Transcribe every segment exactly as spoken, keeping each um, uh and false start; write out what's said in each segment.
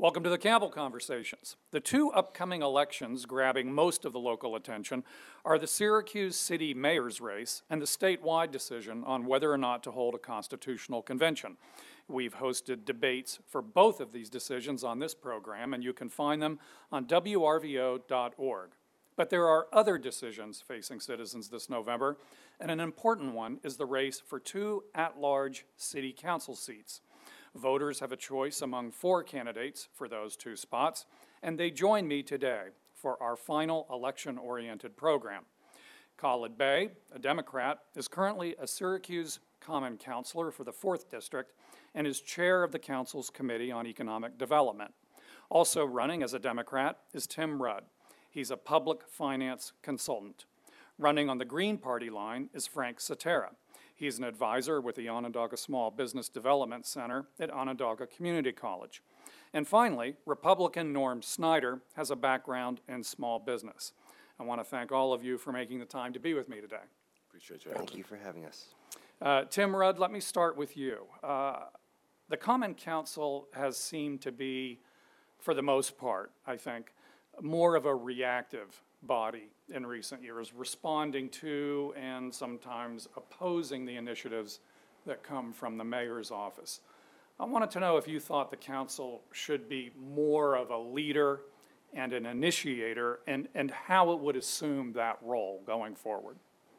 Welcome to the Campbell Conversations. The two upcoming elections grabbing most of the local attention are the Syracuse City Mayor's race and the statewide decision on whether or not to hold a constitutional convention. We've hosted debates for both of these decisions on this program, and you can find them on W R V O dot org. But there are other decisions facing citizens this November, and an important one is the race for two at-large city council seats. Voters have a choice among four candidates for those two spots, and they join me today for our final election-oriented program. Khalid Bey, a Democrat, is currently a Syracuse Common Councilor for the fourth District and is chair of the Council's Committee on Economic Development. Also running as a Democrat is Tim Rudd. He's a public finance consultant. Running on the Green Party line is Frank Cetera. He's an advisor with the Onondaga Small Business Development Center at Onondaga Community College. And finally, Republican Norm Snyder has a background in small business. I want to thank all of you for making the time to be with me today. Appreciate you. Thank you for having us. Uh, Tim Rudd, let me start with you. Uh, the Common Council has seemed to be, for the most part, I think, more of a reactive body in recent years, responding to and sometimes opposing the initiatives that come from the mayor's office. I wanted to know if you thought the council should be more of a leader and an initiator, and, and how it would assume that role going forward.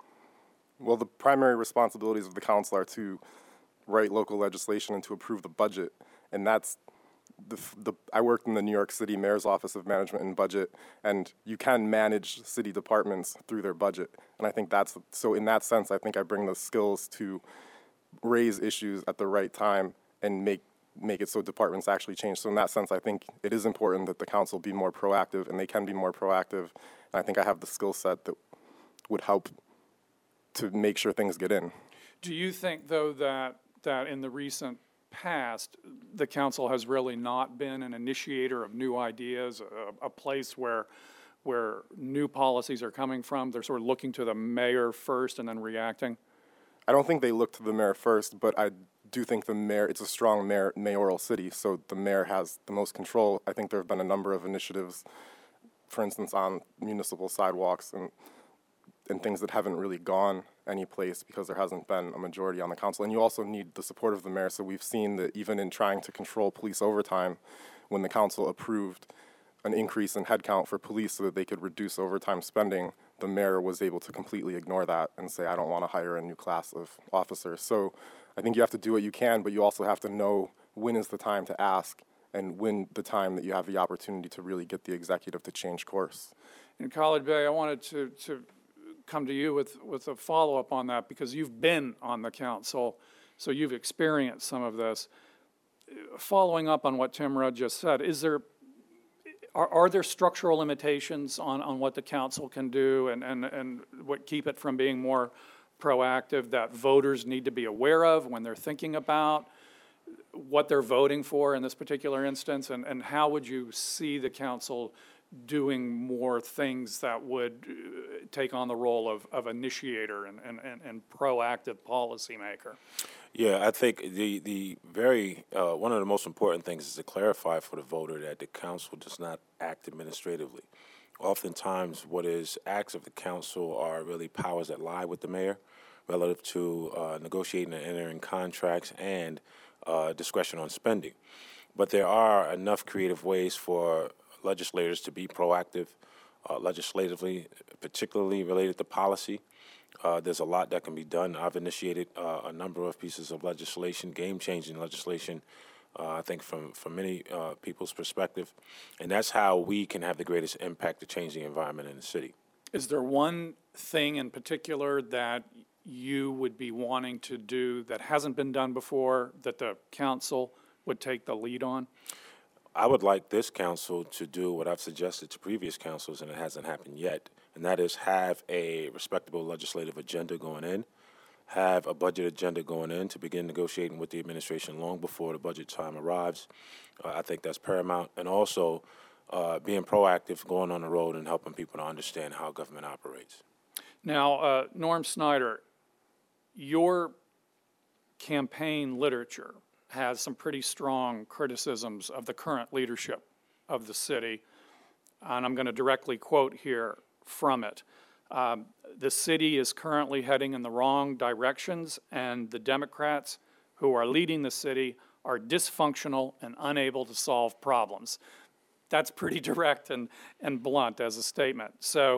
Well, the primary responsibilities of the council are to write local legislation and to approve the budget, and that's The, the, I worked in the New York City Mayor's Office of Management and Budget, and you can manage city departments through their budget. And I think that's, so in that sense, I think I bring the skills to raise issues at the right time and make, make it so departments actually change. So in that sense, I think it is important that the council be more proactive, and they can be more proactive. And I think I have the skill set that would help to make sure things get in. Do you think, though, that, that in the recent past, the council has really not been an initiator of new ideas, a, a place where where new policies are coming from? They're sort of looking to the mayor first and then reacting? I don't think they look to the mayor first, but I do think the mayor, it's a strong mayor, mayoral city, so the mayor has the most control. I think there have been a number of initiatives, for instance, on municipal sidewalks and and things that haven't really gone any place because there hasn't been a majority on the council. And you also need the support of the mayor. So we've seen that even in trying to control police overtime, when the council approved an increase in headcount for police so that they could reduce overtime spending, the mayor was able to completely ignore that and say, I don't want to hire a new class of officers. So I think you have to do what you can, but you also have to know when is the time to ask and when the time that you have the opportunity to really get the executive to change course. And Khalid Bey, I wanted to, to come to you with, with a follow-up on that, because you've been on the council, so you've experienced some of this. Following up on what Tim Rudd just said, is there are, are there structural limitations on, on what the council can do and, and, and what keep it from being more proactive that voters need to be aware of when they're thinking about what they're voting for in this particular instance, and, and how would you see the council doing more things that would take on the role of, of initiator and, and, and, and proactive policymaker? Yeah, I think the, the very, uh, one of the most important things is to clarify for the voter that the council does not act administratively. Oftentimes what is acts of the council are really powers that lie with the mayor relative to uh, negotiating and entering contracts and uh, discretion on spending. But there are enough creative ways for legislators to be proactive uh, legislatively, particularly related to policy. Uh, there's a lot that can be done. I've initiated uh, a number of pieces of legislation, game-changing legislation, uh, I think from, from many uh, people's perspective. And that's how we can have the greatest impact to change the environment in the city. Is there one thing in particular that you would be wanting to do that hasn't been done before that the council would take the lead on? I would like this council to do what I've suggested to previous councils, and it hasn't happened yet, and that is have a respectable legislative agenda going in, have a budget agenda going in to begin negotiating with the administration long before the budget time arrives. Uh, I think that's paramount, and also uh, being proactive, going on the road and helping people to understand how government operates. Now, uh, Norm Snyder, your campaign literature has some pretty strong criticisms of the current leadership of the city. And I'm going to directly quote here from it. Um, the city is currently heading in the wrong directions, and the Democrats who are leading the city are dysfunctional and unable to solve problems. That's pretty direct and, and blunt as a statement. So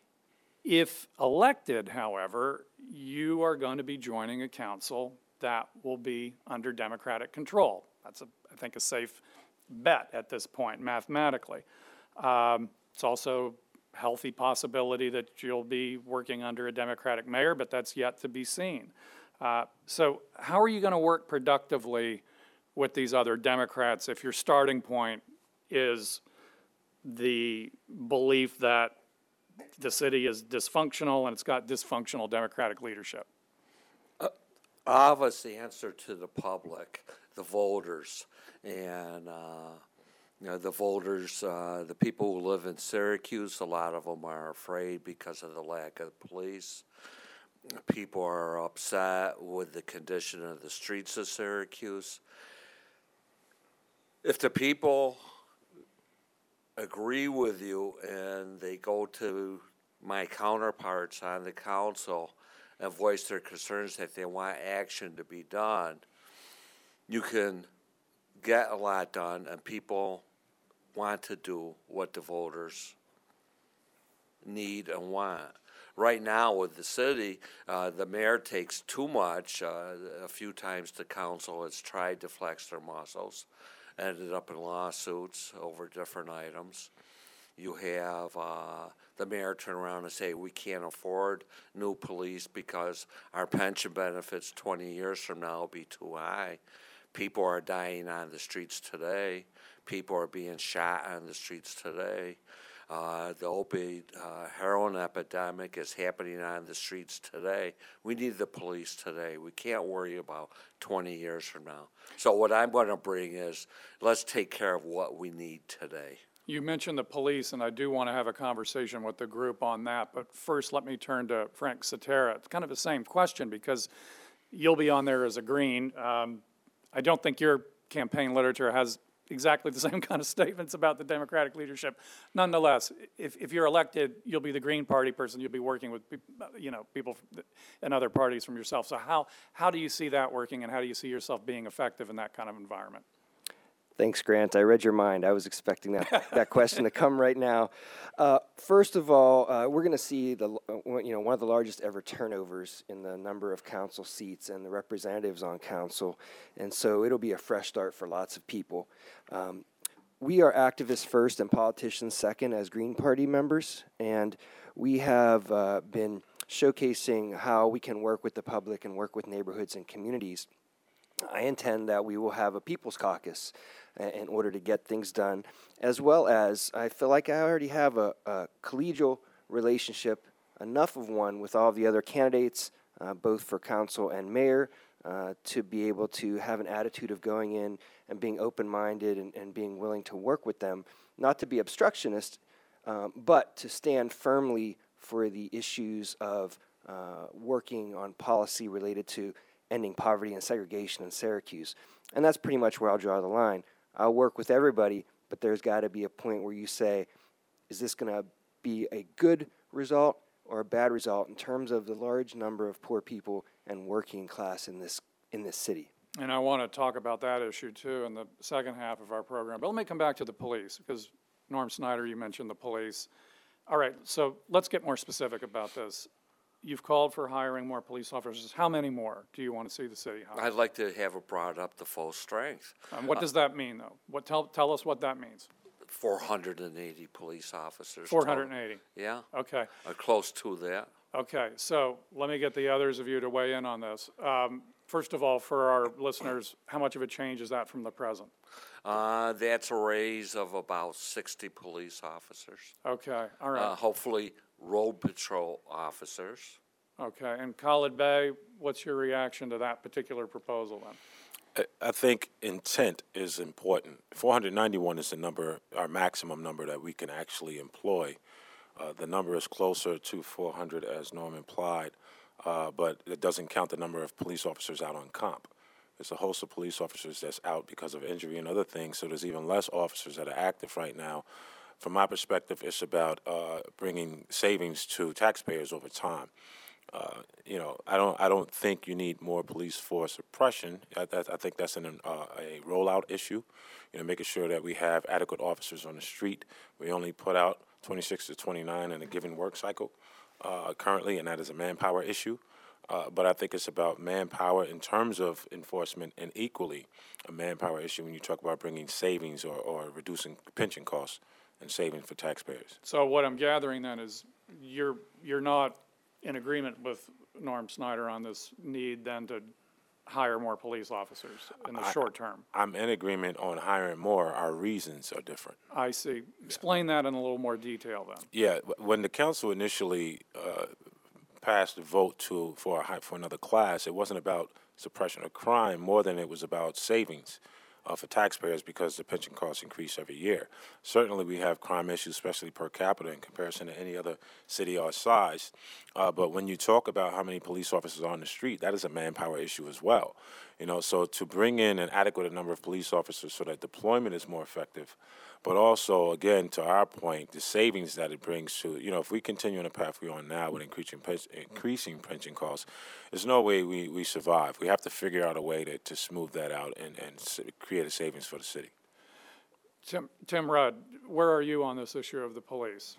if elected, however, you are going to be joining a council that will be under Democratic control. That's, a, I think, a safe bet at this point, mathematically. Um, it's also a healthy possibility that you'll be working under a Democratic mayor, but that's yet to be seen. Uh, so how are you going to work productively with these other Democrats if your starting point is the belief that the city is dysfunctional and it's got dysfunctional Democratic leadership? I have the answer to the public, the voters, and uh, you know the voters, uh, the people who live in Syracuse. A lot of them are afraid because of the lack of police. People are upset with the condition of the streets of Syracuse. If the people agree with you and they go to my counterparts on the council and voice their concerns that they want action to be done, you can get a lot done, and people want to do what the voters need and want. Right now with the city, uh, the mayor takes too much. Uh, a few times the council has tried to flex their muscles, ended up in lawsuits over different items. You have uh, the mayor turn around and say, we can't afford new police because our pension benefits twenty years from now will be too high. People are dying on the streets today. People are being shot on the streets today. Uh, the opioid uh, heroin epidemic is happening on the streets today. We need the police today. We can't worry about twenty years from now. So what I'm going to bring is, let's take care of what we need today. You mentioned the police, and I do want to have a conversation with the group on that. But first, let me turn to Frank Cetera. It's kind of the same question because you'll be on there as a Green. Um, I don't think your campaign literature has exactly the same kind of statements about the Democratic leadership. Nonetheless, if, if you're elected, you'll be the Green Party person. You'll be working with, you know, people and other parties from yourself. So how, how do you see that working, and how do you see yourself being effective in that kind of environment? Thanks, Grant. I read your mind. I was expecting that that question to come right now. Uh, first of all, uh, we're going to see the uh, you know one of the largest ever turnovers in the number of council seats and the representatives on council, and so it'll be a fresh start for lots of people. Um, we are activists first and politicians second as Green Party members, and we have uh, been showcasing how we can work with the public and work with neighborhoods and communities. I intend that we will have a People's Caucus in order to get things done, as well as I feel like I already have a, a collegial relationship, enough of one with all the other candidates, uh, both for council and mayor, uh, to be able to have an attitude of going in and being open-minded and, and being willing to work with them, not to be obstructionist, um, but to stand firmly for the issues of uh, working on policy related to ending poverty and segregation in Syracuse. And that's pretty much where I'll draw the line. I'll work with everybody, but there's got to be a point where you say, is this going to be a good result or a bad result in terms of the large number of poor people and working class in this in this city? And I want to talk about that issue too in the second half of our program. But let me come back to the police, because Norm Snyder, you mentioned the police. All right, so let's get more specific about this. You've called for hiring more police officers. How many more do you want to see the city hire? I'd like to have it brought up to full strength. And what does that mean, though? What tell tell us what that means. four hundred eighty police officers. four hundred eighty. Yeah. Okay. Uh, close to that. Okay. So let me get the others of you to weigh in on this. Um, first of all, for our listeners, how much of a change is that from the present? Uh, that's a raise of about sixty police officers. Okay. All right. Uh, hopefully, road patrol officers. Okay. And Khalid Bey, what's your reaction to that particular proposal then? I think intent is important. four hundred ninety-one is the number, our maximum number that we can actually employ. Uh, the number is closer to four hundred, as Norm implied, uh, but it doesn't count the number of police officers out on comp. There's a host of police officers that's out because of injury and other things, so there's even less officers that are active right now. From my perspective, it's about uh, bringing savings to taxpayers over time. Uh, you know, I don't. I don't think you need more police force suppression. I, I think that's an, uh, a rollout issue. You know, making sure that we have adequate officers on the street. We only put out twenty-six to twenty-nine in a given work cycle uh, currently, and that is a manpower issue. Uh, but I think it's about manpower in terms of enforcement, and equally a manpower issue when you talk about bringing savings or, or reducing pension costs and savings for taxpayers. So what I'm gathering then is you're you're not in agreement with Norm Snyder on this need then to hire more police officers in the I, short term. I'm in agreement on hiring more. Our reasons are different. I see. Explain that in a little more detail then. Yeah, when the council initially uh, passed a vote to for a, hi- for another class, it wasn't about suppression of crime more than it was about savings uh, for taxpayers because the pension costs increase every year. Certainly, we have crime issues, especially per capita, in comparison to any other city our size. Uh, but when you talk about how many police officers are on the street, that is a manpower issue as well. You know, so to bring in an adequate number of police officers so that deployment is more effective, but also, again, to our point, the savings that it brings to, you know, if we continue on the path we're on now with increasing pen- increasing pension costs, there's no way we, we survive. We have to figure out a way to, to smooth that out and, and s- create a savings for the city. Tim, Tim Rudd, where are you on this issue of the police?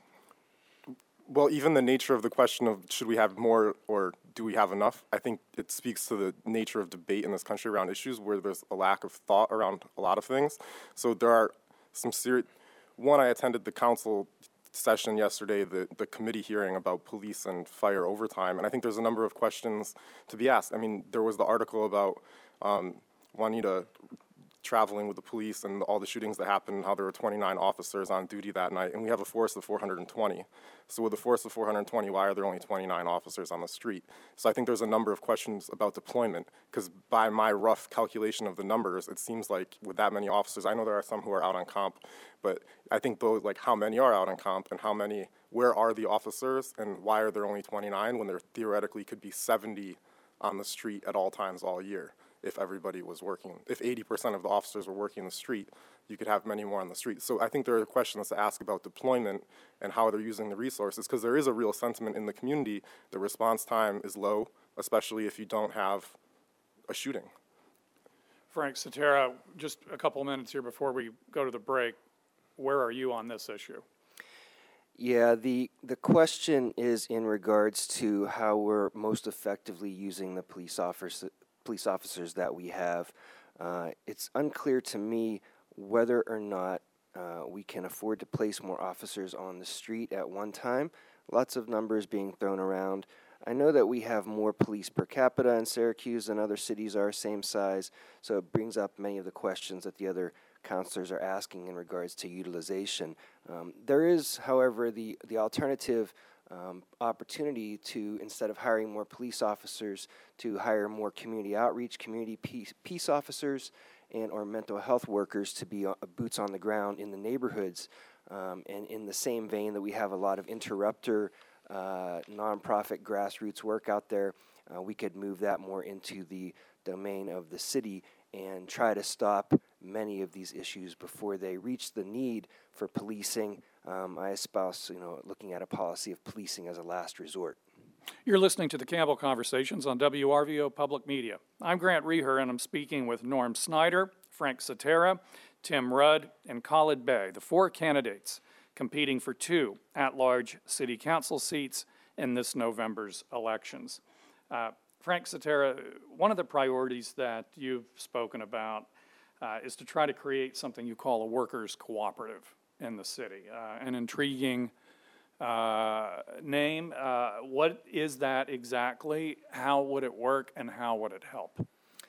Well, even the nature of the question of should we have more or do we have enough, I think it speaks to the nature of debate in this country around issues where there's a lack of thought around a lot of things. So there are some serious, one, I attended the council session yesterday, the, the committee hearing about police and fire overtime, and I think there's a number of questions to be asked. I mean, there was the article about um, Juanita traveling with the police and all the shootings that happened, and how there were twenty-nine officers on duty that night, and we have a force of four hundred twenty. So with a force of four hundred twenty, why are there only twenty-nine officers on the street? So I think there's a number of questions about deployment, because by my rough calculation of the numbers, it seems like with that many officers, I know there are some who are out on comp, but I think those, like how many are out on comp and how many, where are the officers and why are there only twenty-nine when there theoretically could be seventy on the street at all times all year? If everybody was working, if eighty percent of the officers were working the street, you could have many more on the street. So I think there are questions to ask about deployment and how they're using the resources, because there is a real sentiment in the community that response time is low, especially if you don't have a shooting. Frank Cetera, just a couple of minutes here before we go to the break. Where are you on this issue? Yeah, the, the question is in regards to how we're most effectively using the police officers police officers that we have. Uh, it's unclear to me whether or not uh, we can afford to place more officers on the street at one time. Lots of numbers being thrown around. I know that we have more police per capita in Syracuse than other cities are same size, so it brings up many of the questions that the other counselors are asking in regards to utilization. Um, there is, however, the, the alternative Um, opportunity to, instead of hiring more police officers, to hire more community outreach, community peace, peace officers, and or mental health workers to be uh, boots on the ground in the neighborhoods. Um, and in the same vein that we have a lot of interrupter, uh, nonprofit grassroots work out there, uh, we could move that more into the domain of the city and try to stop many of these issues before they reach the need for policing. Um, I espouse, you know, looking at a policy of policing as a last resort. You're listening to the Campbell Conversations on W R V O Public Media. I'm Grant Reher, and I'm speaking with Norm Snyder, Frank Cetera, Tim Rudd, and Khalid Bey, the four candidates competing for two at-large city council seats in this November's elections. Uh, Frank Cetera, one of the priorities that you've spoken about uh, is to try to create something you call a workers' cooperative in the city. Uh, an intriguing uh, name. Uh, what is that exactly? How would it work, and how would it help?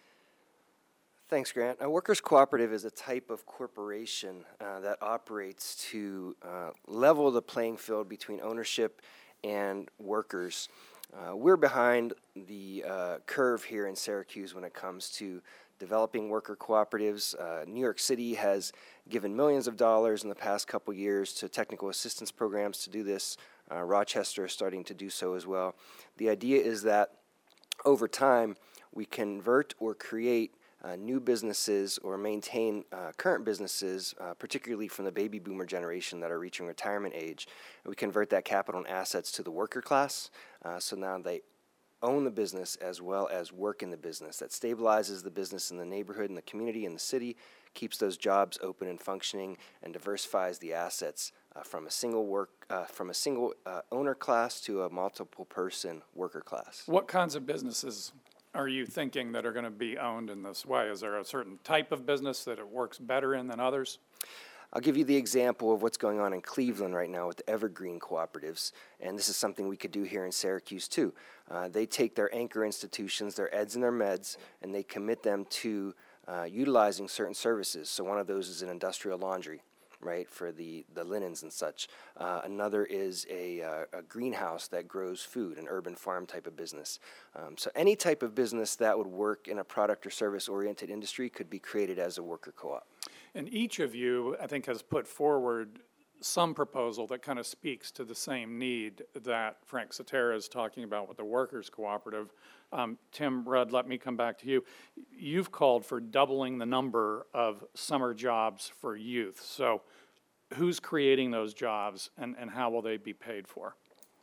Thanks, Grant. A workers' cooperative is a type of corporation uh, that operates to uh, level the playing field between ownership and workers. Uh, we're behind the uh, curve here in Syracuse when it comes to developing worker cooperatives. Uh, New York City has given millions of dollars in the past couple years to technical assistance programs to do this. Uh, Rochester is starting to do so as well. The idea is that over time we convert or create uh, new businesses or maintain uh, current businesses, uh, particularly from the baby boomer generation that are reaching retirement age. And we convert that capital and assets to the worker class, uh, so now they own the business as well as work in the business. That stabilizes the business in the neighborhood, in the community, in the city, keeps those jobs open and functioning, and diversifies the assets uh, from a single work uh, from a single uh, owner class to a multiple person worker class. What kinds of businesses are you thinking that are going to be owned in this way? Is there a certain type of business that it works better in than others? I'll give you the example of what's going on in Cleveland right now with the Evergreen Cooperatives, and this is something we could do here in Syracuse too. Uh, they take their anchor institutions, their eds and their meds, and they commit them to uh, utilizing certain services. So one of those is an industrial laundry, right, for the, the linens and such. Uh, another is a, uh, a greenhouse that grows food, an urban farm type of business. Um, so any type of business that would work in a product or service-oriented industry could be created as a worker co-op. And each of you, I think, has put forward some proposal that kind of speaks to the same need that Frank Cetera is talking about with the Workers Cooperative. Um, Tim Rudd, let me come back to you. You've called for doubling the number of summer jobs for youth. So who's creating those jobs, and, and how will they be paid for?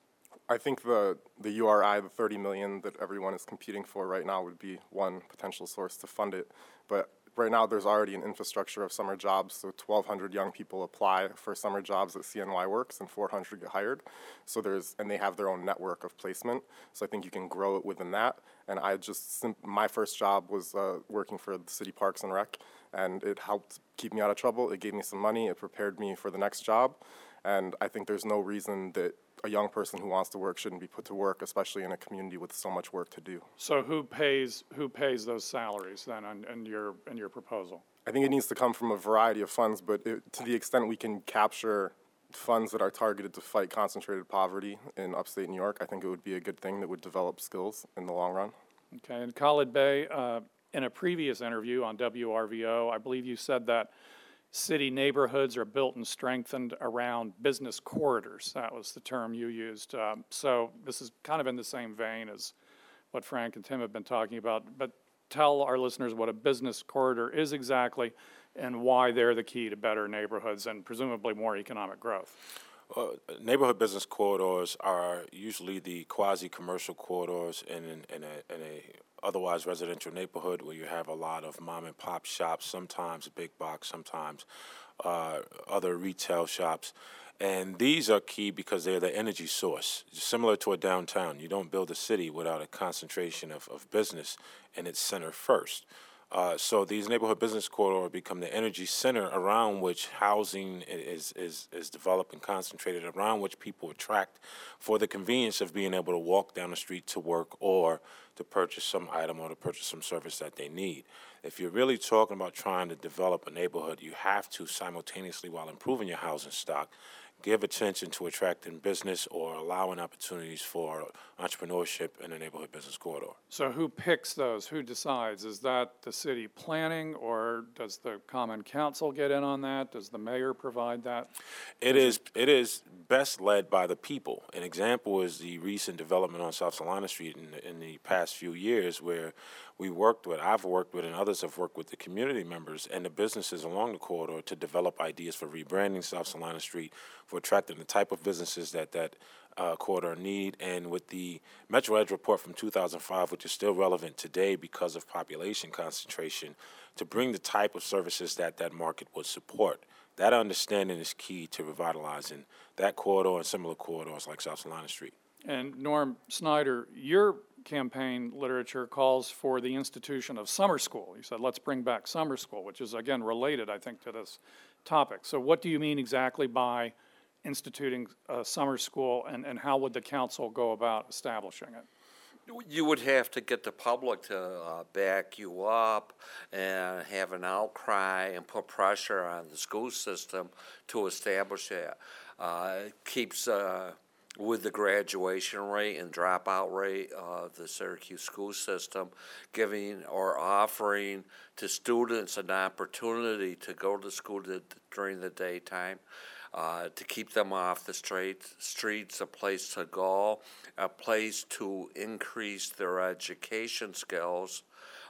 I think the, the U R I, the thirty million that everyone is competing for right now, would be one potential source to fund it. But right now there's already an infrastructure of summer jobs, so twelve hundred young people apply for summer jobs at C N Y Works and four hundred get hired. So there's, and they have their own network of placement, so I think you can grow it within that. And I just, my first job was uh, working for the City Parks and Rec, and it helped keep me out of trouble. It gave me some money, it prepared me for the next job, and I think there's no reason that a young person who wants to work shouldn't be put to work, especially in a community with so much work to do. So who pays who pays those salaries then in, in your in your proposal? I think it needs to come from a variety of funds, but it, to the extent we can capture funds that are targeted to fight concentrated poverty in upstate New York, I think it would be a good thing that would develop skills in the long run. Okay, and Khalid Bey, uh, in a previous interview on W R V O, I believe you said that city neighborhoods are built and strengthened around business corridors. That was the term you used. Um, so this is kind of in the same vein as what Frank and Tim have been talking about. But tell our listeners what a business corridor is exactly and why they're the key to better neighborhoods and presumably more economic growth. Uh, neighborhood business corridors are usually the quasi-commercial corridors in, in, in, a, in a otherwise residential neighborhood where you have a lot of mom and pop shops, sometimes big box, sometimes uh, other retail shops. And these are key because they're the energy source. Similar to a downtown, you don't build a city without a concentration of, of business in its center first. Uh, so these neighborhood business corridors become the energy center around which housing is, is, is developed and concentrated, around which people attract for the convenience of being able to walk down the street to work or to purchase some item or to purchase some service that they need. If you're really talking about trying to develop a neighborhood, you have to simultaneously, while improving your housing stock, give attention to attracting business or allowing opportunities for entrepreneurship in a neighborhood business corridor. So who picks those? Who decides? Is that the city planning, or does the Common Council get in on that? Does the mayor provide that? It is it is best led by the people. An example is the recent development on South Salina Street in the, in the past few years, where we worked with, I've worked with, and others have worked with the community members and the businesses along the corridor to develop ideas for rebranding South Salina Street, for attracting the type of businesses that that uh, corridor need. And with the Metro Edge report from two thousand five, which is still relevant today because of population concentration, to bring the type of services that that market would support. That understanding is key to revitalizing that corridor and similar corridors like South Salina Street. And Norm Snyder, your campaign literature calls for the institution of summer school. You said, let's bring back summer school, which is, again, related, I think, to this topic. So what do you mean exactly by instituting a summer school, and, and how would the council go about establishing it? You would have to get the public to uh, back you up and have an outcry and put pressure on the school system to establish that. Uh, it keeps, uh, with the graduation rate and dropout rate of the Syracuse school system, giving or offering to students an opportunity to go to school to, during the daytime. Uh, to keep them off the straight streets, a place to go, a place to increase their education skills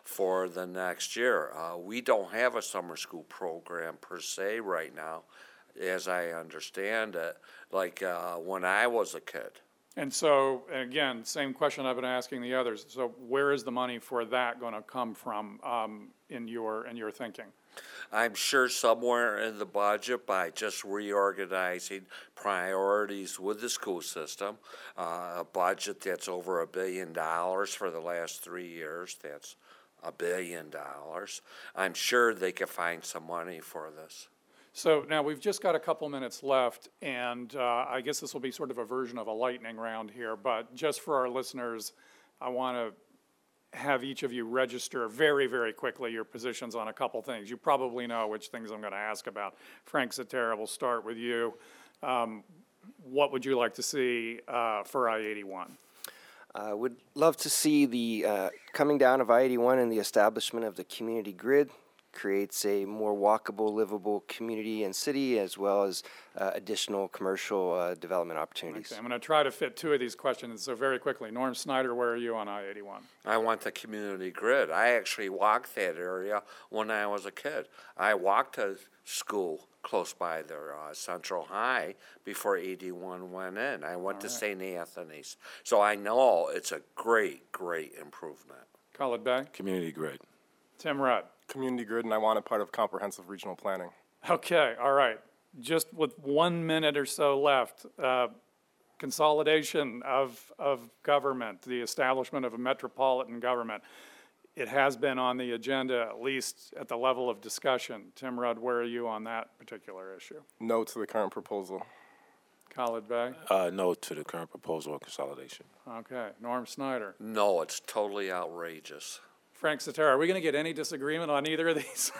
for the next year. Uh, we don't have a summer school program per se right now, as I understand it, like uh, when I was a kid. And so, again, same question I've been asking the others. So where is the money for that going to come from um, in your in your thinking? I'm sure somewhere in the budget by just reorganizing priorities with the school system, uh, a budget that's over a billion dollars for the last three years, that's a billion dollars. I'm sure they could find some money for this. So now we've just got a couple minutes left, and uh, I guess this will be sort of a version of a lightning round here, but just for our listeners, I want to have each of you register very, very quickly your positions on a couple things. You probably know which things I'm going to ask about. Frank Cetera, we'll start with you. Um, what would you like to see uh, for I eighty-one? I uh, would love to see the uh, coming down of I eighty-one and the establishment of the community grid. Creates a more walkable, livable community and city, as well as uh, additional commercial uh, development opportunities. Okay, I'm going to try to fit two of these questions, so very quickly. Norm Snyder, where are you on I eighty-one? I want the community grid. I actually walked that area when I was a kid. I walked to school close by there, uh, Central High, before eighty-one went in. I went All to right. Saint Anthony's. So I know it's a great, great improvement. Khaled Bey? Community grid. Tim Rudd? Community grid, and I want it part of comprehensive regional planning. Okay, all right. Just with one minute or so left, uh, consolidation of, of government, the establishment of a metropolitan government. It has been on the agenda, at least at the level of discussion. Tim Rudd, where are you on that particular issue? No to the current proposal. Khaled Bey? Uh, no to the current proposal on consolidation. Okay. Norm Snyder? No, it's totally outrageous. Frank Cetera, are we going to get any disagreement on either of these?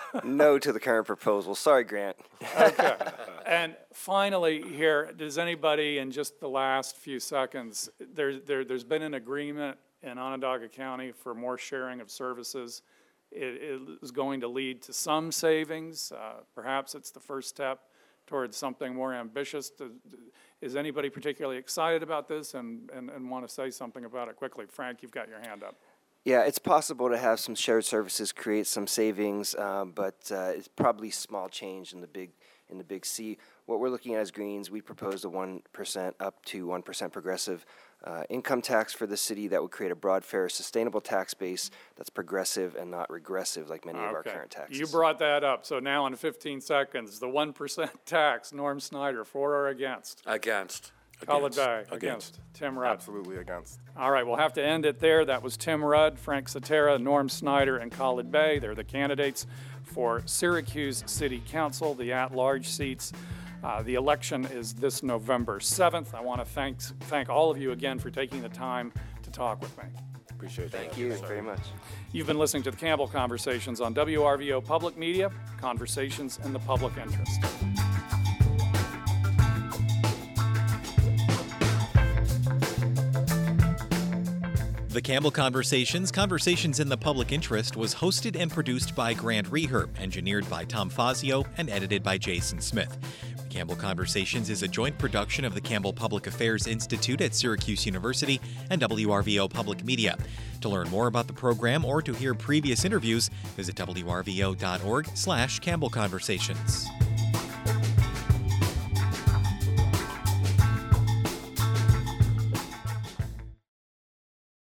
No to the current proposal. Sorry, Grant. Okay. And finally here, does anybody in just the last few seconds, there, there, there's been an agreement in Onondaga County for more sharing of services. It, it is going to lead to some savings. Uh, perhaps it's the first step towards something more ambitious. To, is anybody particularly excited about this and, and, and want to say something about it quickly? Frank, you've got your hand up. Yeah, it's possible to have some shared services create some savings, um, but uh, it's probably small change in the big in the big C. What we're looking at as Greens, we proposed a one percent up to one percent progressive uh, income tax for the city that would create a broad, fair, sustainable tax base that's progressive and not regressive like many okay. of our current taxes. You brought that up, so now in fifteen seconds, the one percent tax, Norm Snyder, for or against? Against. Khaled Bey, against. Against. Tim Rudd. Absolutely against. All right, we'll have to end it there. That was Tim Rudd, Frank Cetera, Norm Snyder, and Khaled Bey. They're the candidates for Syracuse City Council, the at-large seats. Uh, the election is this November seventh. I want to thank, thank all of you again for taking the time to talk with me. Appreciate it. Thank you very much. You've been listening to the Campbell Conversations on W R V O Public Media, Conversations in the Public Interest. The Campbell Conversations, Conversations in the Public Interest was hosted and produced by Grant Reher, engineered by Tom Fazio, and edited by Jason Smith. The Campbell Conversations is a joint production of the Campbell Public Affairs Institute at Syracuse University and W R V O Public Media. To learn more about the program or to hear previous interviews, visit W R V O dot org slash Campbell Conversations.